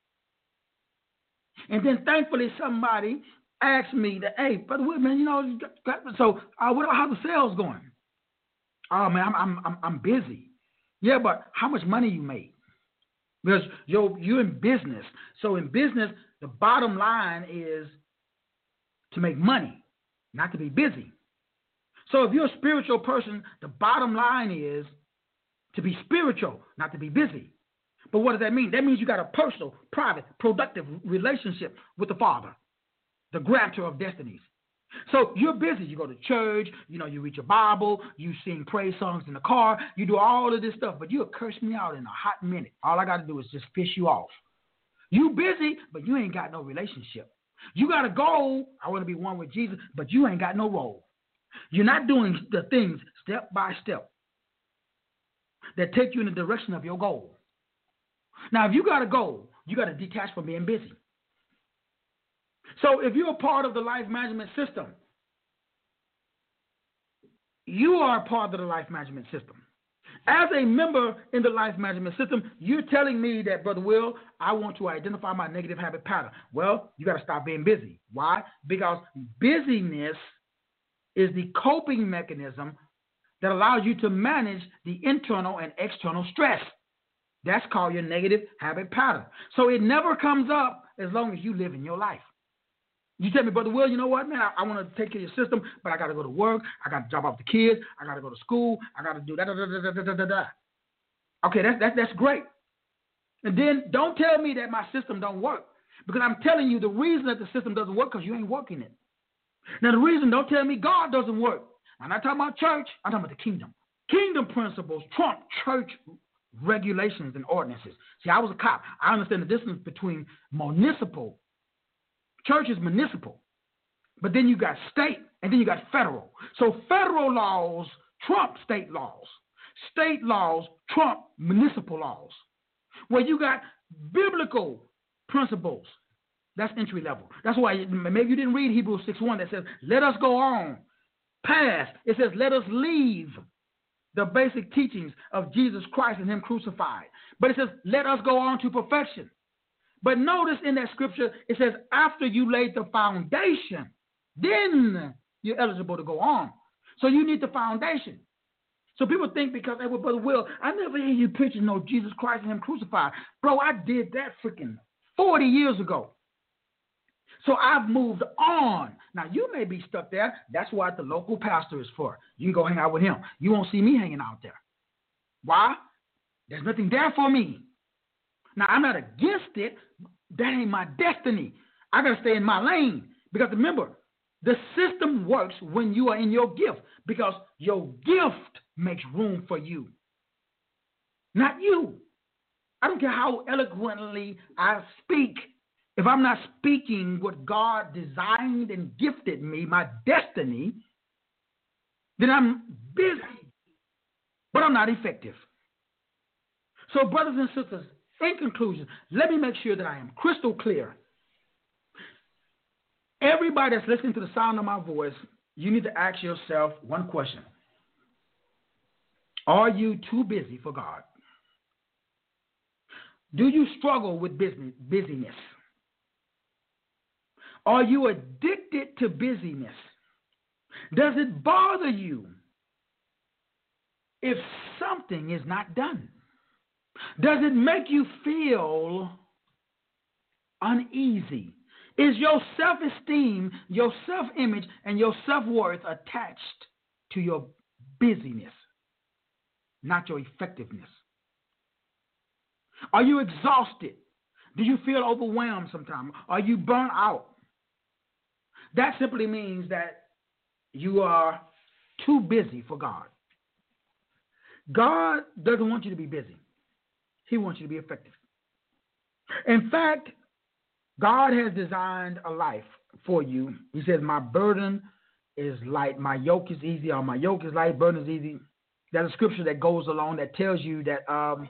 And then thankfully somebody asked me that, hey, Brother Whitman, you know, so uh, what, how's the sales going? Oh man, I'm I'm I'm, I'm busy. Yeah, but how much money you made? Because you're, you're in business. So in business, the bottom line is to make money, not to be busy. So if you're a spiritual person, the bottom line is to be spiritual, not to be busy. But what does that mean? That means you got a personal, private, productive relationship with the Father, the grantor of destinies. So you're busy. You go to church, you know, you read your Bible, you sing praise songs in the car, you do all of this stuff, but you'll curse me out in a hot minute. All I got to do is just piss you off. You busy, but you ain't got no relationship. You got a goal, I want to be one with Jesus, but you ain't got no role. You're not doing the things step by step that take you in the direction of your goal. Now, if you got a goal, you got to detach from being busy. So if you're a part of the life management system, you are a part of the life management system. As a member in the life management system, you're telling me that, Brother Will, I want to identify my negative habit pattern. Well, you got to stop being busy. Why? Because busyness is the coping mechanism that allows you to manage the internal and external stress. That's called your negative habit pattern. So it never comes up as long as you live in your life. You tell me, Brother Will, you know what, man, I, I want to take care of your system, but I got to go to work. I got to drop off the kids. I got to go to school. I got to do that, da, da, da, da, da, da, da. Okay, that's, that's, that's great. And then don't tell me that my system don't work, because I'm telling you the reason that the system doesn't work because you ain't working it. Now, the reason, don't tell me God doesn't work. I'm not talking about church. I'm talking about the kingdom. Kingdom principles trump church regulations and ordinances. See, I was a cop. I understand the difference between municipal. Church is municipal, but then you got state, and then you got federal. So federal laws trump state laws. State laws trump municipal laws. Well, you got biblical principles. That's entry level. That's why maybe you didn't read Hebrews six one that says, let us go on past. It says, let us leave the basic teachings of Jesus Christ and him crucified. But it says, let us go on to perfection. But notice in that scripture, it says, after you laid the foundation, then you're eligible to go on. So you need the foundation. So people think because, hey, well, Brother Will, I never hear you preaching no Jesus Christ and him crucified. Bro, I did that freaking forty years ago. So I've moved on. Now, you may be stuck there. That's what the local pastor is for. You can go hang out with him. You won't see me hanging out there. Why? There's nothing there for me. Now, I'm not against it. That ain't my destiny. I got to stay in my lane. Because remember, the system works when you are in your gift, because your gift makes room for you, not you. I don't care how eloquently I speak. If I'm not speaking what God designed and gifted me, my destiny, then I'm busy, but I'm not effective. So, brothers and sisters, in conclusion, let me make sure that I am crystal clear. Everybody that's listening to the sound of my voice, you need to ask yourself one question. Are you too busy for God? Do you struggle with business, busyness? Are you addicted to busyness? Does it bother you if something is not done? Does it make you feel uneasy? Is your self-esteem, your self-image, and your self-worth attached to your busyness, not your effectiveness? Are you exhausted? Do you feel overwhelmed sometimes? Are you burnt out? That simply means that you are too busy for God. God doesn't want you to be busy. He wants you to be effective. In fact, God has designed a life for you. He says, my burden is light, my yoke is easy, or my yoke is light, burden is easy. There's a scripture that goes along that tells you that um,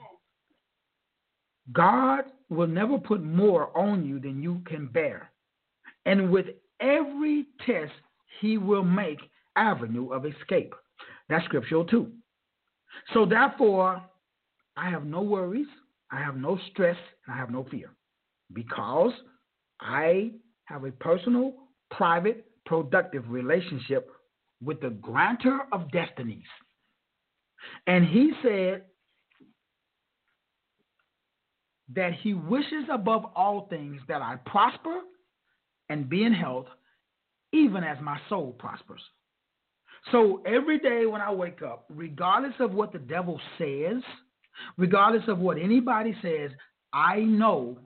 God will never put more on you than you can bear. And with every test, he will make avenue of escape. That's scriptural too. So therefore, I have no worries, I have no stress, and I have no fear, because I have a personal, private, productive relationship with the grantor of destinies. And he said that he wishes above all things that I prosper and be in health, even as my soul prospers. So every day when I wake up, regardless of what the devil says, regardless of what anybody says, I know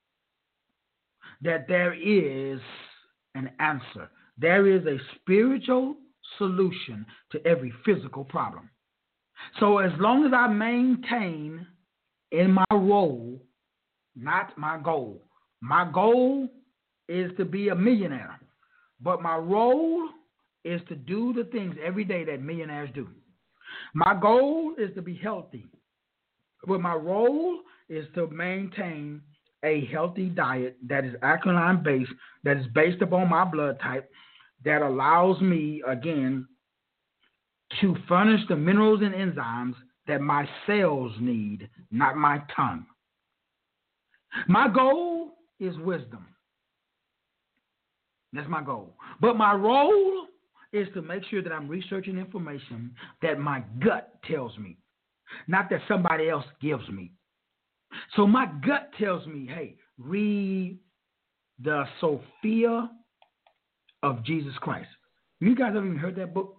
that there is an answer. There is a spiritual solution to every physical problem. So as long as I maintain in my role, not my goal. My goal is to be a millionaire, but my role is to do the things every day that millionaires do. My goal is to be healthy, but my role is to maintain a healthy diet that is alkaline based, that is based upon my blood type, that allows me, again, to furnish the minerals and enzymes that my cells need, not my tongue. My goal is wisdom. That's my goal. But my role is to make sure that I'm researching information that my gut tells me, not that somebody else gives me. So my gut tells me, hey, read the Sophia of Jesus Christ. You guys ever even heard that book?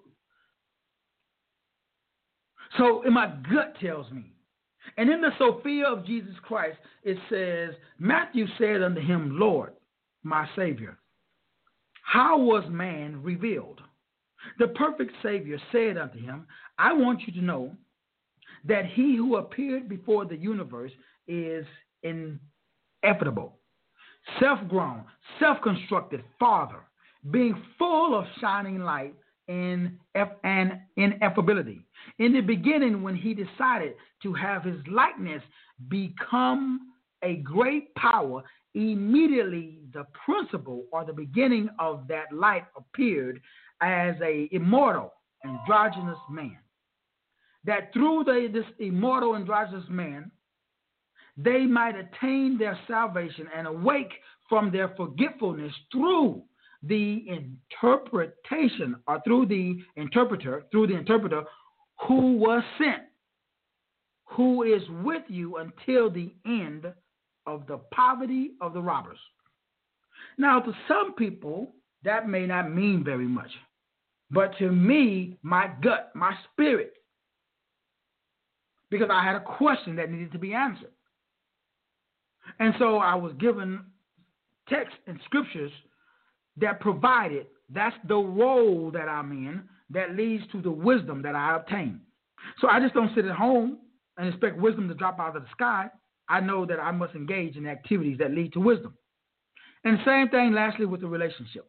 So and my gut tells me. And in the Sophia of Jesus Christ, it says, Matthew said unto him, Lord, my Savior, how was man revealed? The perfect Savior said unto him, I want you to know that he who appeared before the universe is ineffable, self-grown, self-constructed Father, being full of shining light and ineffability. In the beginning, when he decided to have his likeness become a great power, immediately the principle or the beginning of that light appeared as a immortal androgynous man. That through the, this immortal androgynous man, they might attain their salvation and awake from their forgetfulness through the interpretation or through the interpreter, through the interpreter who was sent, who is with you until the end of the poverty of the robbers. Now, to some people, that may not mean very much. But to me, my gut, my spirit, because I had a question that needed to be answered. And so I was given text and scriptures that provided, that's the role that I'm in that leads to the wisdom that I obtain. So I just don't sit at home and expect wisdom to drop out of the sky. I know that I must engage in activities that lead to wisdom. And same thing, lastly, with the relationship.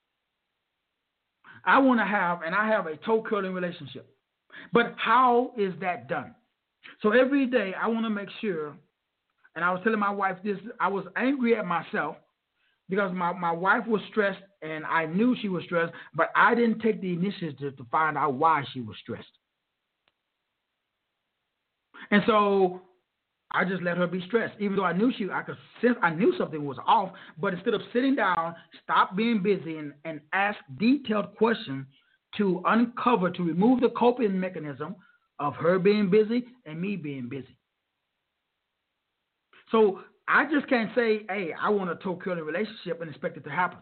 I want to have, and I have a toe-curling relationship. But how is that done? So every day I want to make sure, and I was telling my wife this, I was angry at myself because my, my wife was stressed and I knew she was stressed, but I didn't take the initiative to find out why she was stressed. And so I just let her be stressed, even though I knew she, I could sense, I knew something was off. But instead of sitting down, stop being busy and, and ask detailed questions to uncover, to remove the coping mechanism of her being busy and me being busy. So I just can't say, hey, I want a toe-curling relationship and expect it to happen.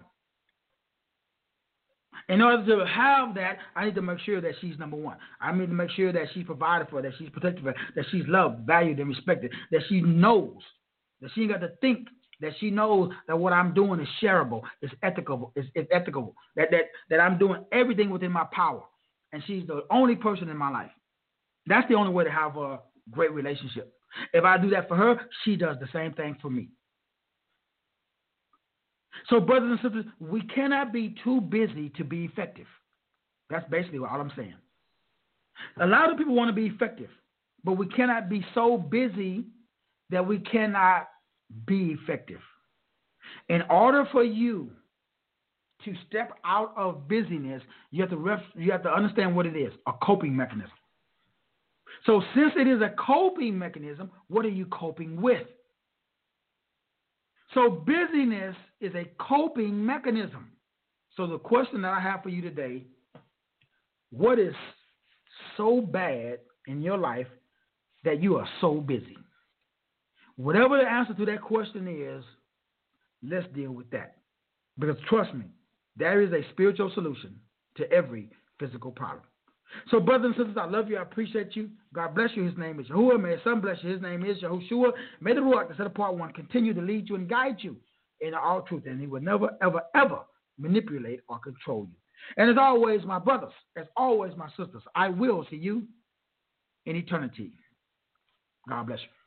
In order to have that, I need to make sure that she's number one. I need to make sure that she's provided for, that she's protected for, that she's loved, valued, and respected, that she knows, that she ain't got to think, that she knows that what I'm doing is shareable, is ethical, is, is ethical, that, that, that I'm doing everything within my power, and she's the only person in my life. That's the only way to have a great relationship. If I do that for her, she does the same thing for me. So, brothers and sisters, we cannot be too busy to be effective. That's basically all I'm saying. A lot of people want to be effective, but we cannot be so busy that we cannot be effective. In order for you to step out of busyness, you have to ref, you have to understand what it is, a coping mechanism. So since it is a coping mechanism, what are you coping with? So busyness is a coping mechanism. So the question that I have for you today, what is so bad in your life that you are so busy? Whatever the answer to that question is, let's deal with that. Because trust me, there is a spiritual solution to every physical problem. So, brothers and sisters, I love you. I appreciate you. God bless you. His name is Yahuwah. May His Son bless you. His name is Yahushua. May the Ruach, the set apart one, continue to lead you and guide you in all truth. And He will never, ever, ever manipulate or control you. And as always, my brothers, as always, my sisters, I will see you in eternity. God bless you.